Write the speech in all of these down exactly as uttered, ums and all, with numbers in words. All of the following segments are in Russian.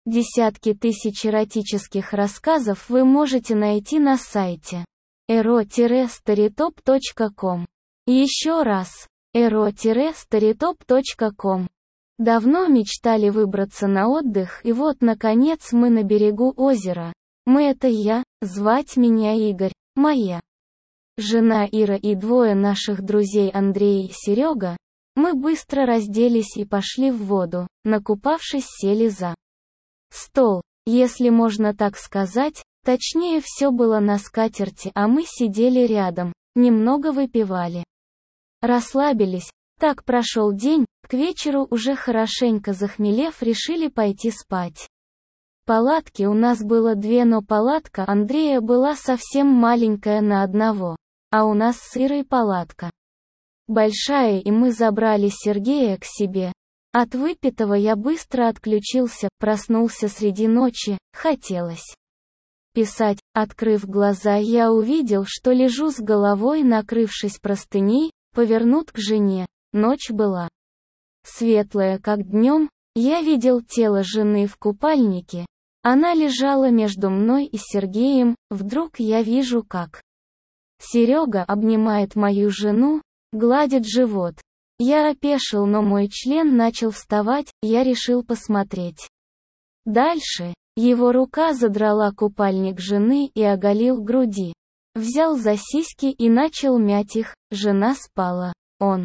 Десятки тысяч эротических рассказов вы можете найти на сайте эро старитоп точка ком. Еще раз, эро старитоп точка ком. Давно мечтали выбраться на отдых, и вот, наконец, мы на берегу озера. Мы — это я, звать меня Игорь, моя жена Ира и двое наших друзей Андрей и Серега. Мы быстро разделись и пошли в воду, накупавшись, сели за стол, если можно так сказать, точнее все было на скатерти, а мы сидели рядом, немного выпивали. Расслабились. Так прошел день, к вечеру уже хорошенько захмелев решили пойти спать. Палатки у нас было две, но палатка Андрея была совсем маленькая на одного, а у нас с Ирой палатка большая, и мы забрали Сергея к себе. От выпитого я быстро отключился, проснулся среди ночи, хотелось писать. Открыв глаза, я увидел, что лежу с головой, накрывшись простыней, повернут к жене. Ночь была светлая, как днем. Я видел тело жены в купальнике. Она лежала между мной и Сергеем. Вдруг я вижу, как Серега обнимает мою жену, гладит живот. Я опешил, но мой член начал вставать, я решил посмотреть дальше. Его рука задрала купальник жены и оголил груди. Взял за сиськи и начал мять их, жена спала. Он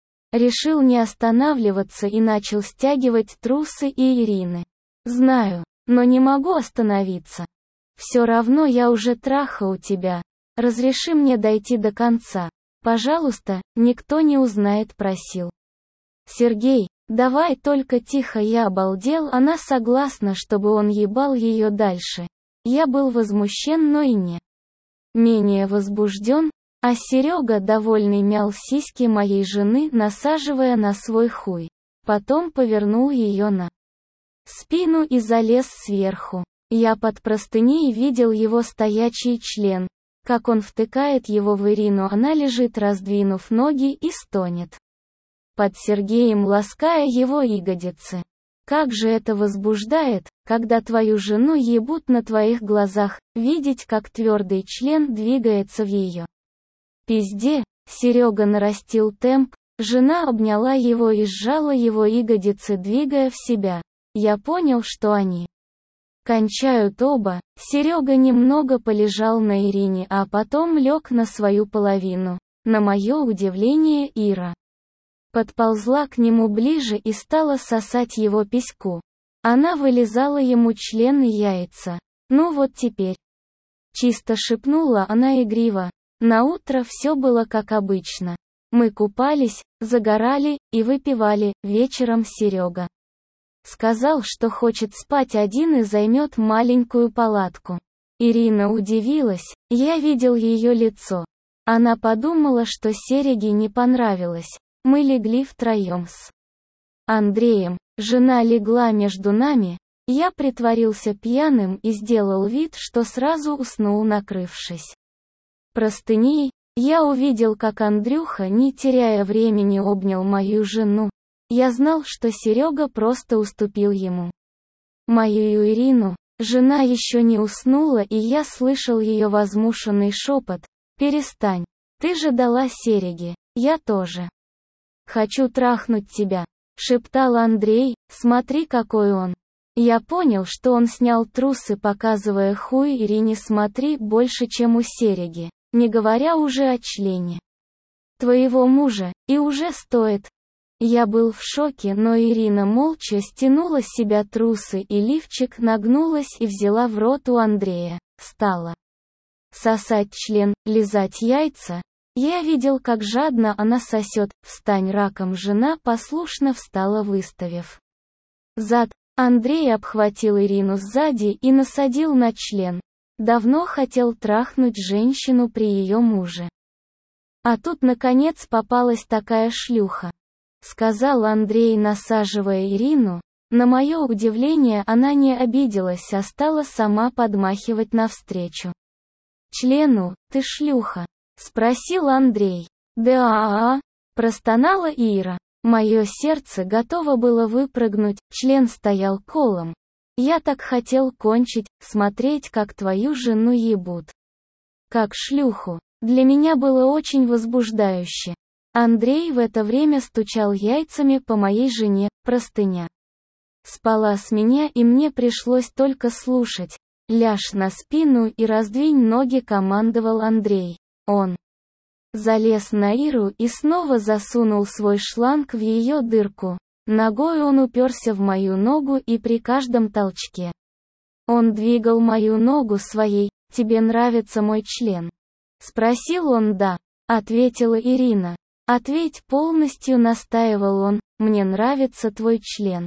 решил не останавливаться и начал стягивать трусы и Ирины. Знаю, но не могу остановиться. Все равно я уже трахал тебя. Разреши мне дойти до конца. Пожалуйста, никто не узнает, просил Сергей. Давай, только тихо. Я обалдел, она согласна, чтобы он ебал ее дальше. Я был возмущен, но и не менее возбужден, а Серега, довольный, мял сиськи моей жены, насаживая на свой хуй. Потом повернул ее на спину и залез сверху. Я под простыней видел его стоячий член, как он втыкает его в Ирину, она лежит, раздвинув ноги, и стонет под Сергеем, лаская его ягодицы. Как же это возбуждает, когда твою жену ебут на твоих глазах, видеть, как твердый член двигается в ее пизде. Серега нарастил темп, жена обняла его и сжала его ягодицы, двигая в себя. Я понял, что они кончают оба. Серега немного полежал на Ирине, а потом лег на свою половину. На мое удивление, Ира подползла к нему ближе и стала сосать его письку. Она вылизала ему член и яйца. Ну вот теперь. Чисто шепнула она игриво. Наутро все было как обычно. Мы купались, загорали и выпивали. Вечером Серега сказал, что хочет спать один и займет маленькую палатку. Ирина удивилась, я видел ее лицо. Она подумала, что Сереге не понравилось. Мы легли втроем с Андреем, жена легла между нами, я притворился пьяным и сделал вид, что сразу уснул, накрывшись простыней. Я увидел, как Андрюха, не теряя времени, обнял мою жену. Я знал, что Серега просто уступил ему мою Ирину. Жена еще не уснула, и я слышал ее возмущенный шепот: «Перестань, ты же дала Сереге». «Я тоже хочу трахнуть тебя», — шептал Андрей, «смотри, какой он». Я понял, что он снял трусы, показывая хуй Ирине. «Смотри, больше, чем у Сереги, не говоря уже о члене твоего мужа, и уже стоит». Я был в шоке, но Ирина молча стянула с себя трусы и лифчик, нагнулась и взяла в рот у Андрея. Стала сосать член, лизать яйца. Я видел, как жадно она сосет. «Встань раком». Жена послушно встала, выставив зад. Андрей обхватил Ирину сзади и насадил на член. Давно хотел трахнуть женщину при ее муже. А тут наконец попалась такая шлюха, сказал Андрей, насаживая Ирину. На мое удивление, она не обиделась, а стала сама подмахивать навстречу члену. «Ты шлюха?» — спросил Андрей. «Да-а-а», — простонала Ира. Мое сердце готово было выпрыгнуть, член стоял колом. Я так хотел кончить, смотреть, как твою жену ебут. Как шлюху. Для меня было очень возбуждающе. Андрей в это время стучал яйцами по моей жене, простыня спала с меня, и мне пришлось только слушать. Ляжь на спину и раздвинь ноги, командовал Андрей. Он залез на Иру и снова засунул свой шланг в ее дырку. Ногой он уперся в мою ногу, и при каждом толчке он двигал мою ногу своей. «Тебе нравится мой член?» Спросил он. «Да», ответила Ирина. «Ответь полностью», настаивал он. «Мне нравится твой член»,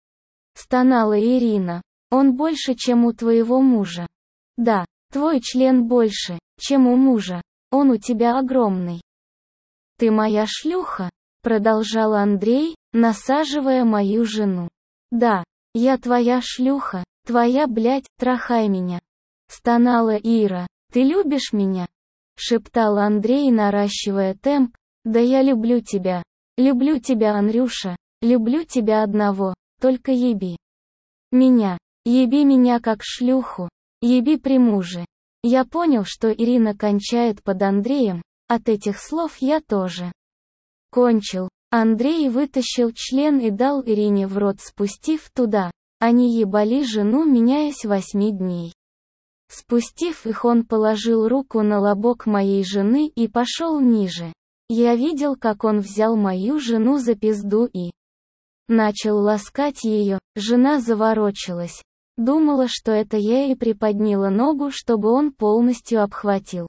стонала Ирина. «Он больше, чем у твоего мужа». «Да, твой член больше, чем у мужа. Он у тебя огромный». «Ты моя шлюха», продолжал Андрей, насаживая мою жену. «Да, я твоя шлюха, твоя, блядь, трахай меня», стонала Ира. «Ты любишь меня?» шептал Андрей, наращивая темп. «Да я люблю тебя. Люблю тебя, Андрюша. Люблю тебя одного. Только еби меня. Еби меня как шлюху. Еби при муже». Я понял, что Ирина кончает под Андреем. От этих слов я тоже кончил. Андрей вытащил член и дал Ирине в рот, спустив туда. Они ебали жену, меняясь восьми дней. Спустив их, он положил руку на лобок моей жены и пошел ниже. Я видел, как он взял мою жену за пизду и начал ласкать ее. Жена заворочилась. Думала, что это я, и приподняла ногу, чтобы он полностью обхватил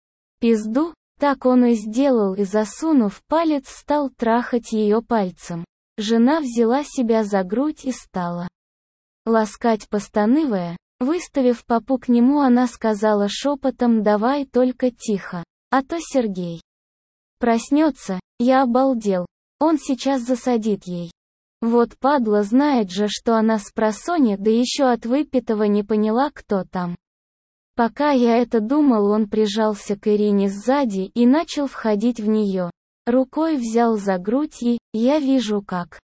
пизду. Так он и сделал, и, засунув палец, стал трахать ее пальцем. Жена взяла себя за грудь и стала ласкать, постанывая. Выставив попу к нему, она сказала шепотом: «Давай, только тихо, а то Сергей проснется». Я обалдел. Он сейчас засадит ей. Вот падла, знает же, что она спросонья, да еще от выпитого не поняла, кто там. Пока я это думал, он прижался к Ирине сзади и начал входить в нее. Рукой взял за грудь, и я вижу, как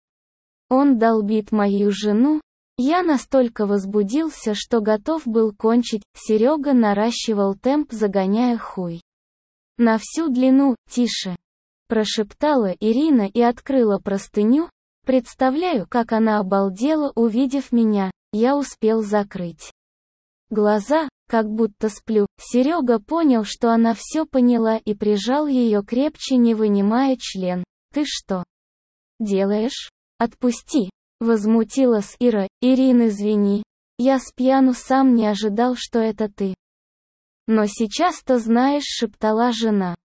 он долбит мою жену. Я настолько возбудился, что готов был кончить. Серега наращивал темп, загоняя хуй на всю длину. «Тише», прошептала Ирина и открыла простыню. Представляю, как она обалдела, увидев меня. Я успел закрыть глаза, как будто сплю. Серега понял, что она все поняла, и прижал ее крепче, не вынимая член. «Ты что делаешь? Отпусти!» Возмутилась Ира. «Ирин, извини. Я спьяну, сам не ожидал, что это ты. Но сейчас-то знаешь», шептала жена.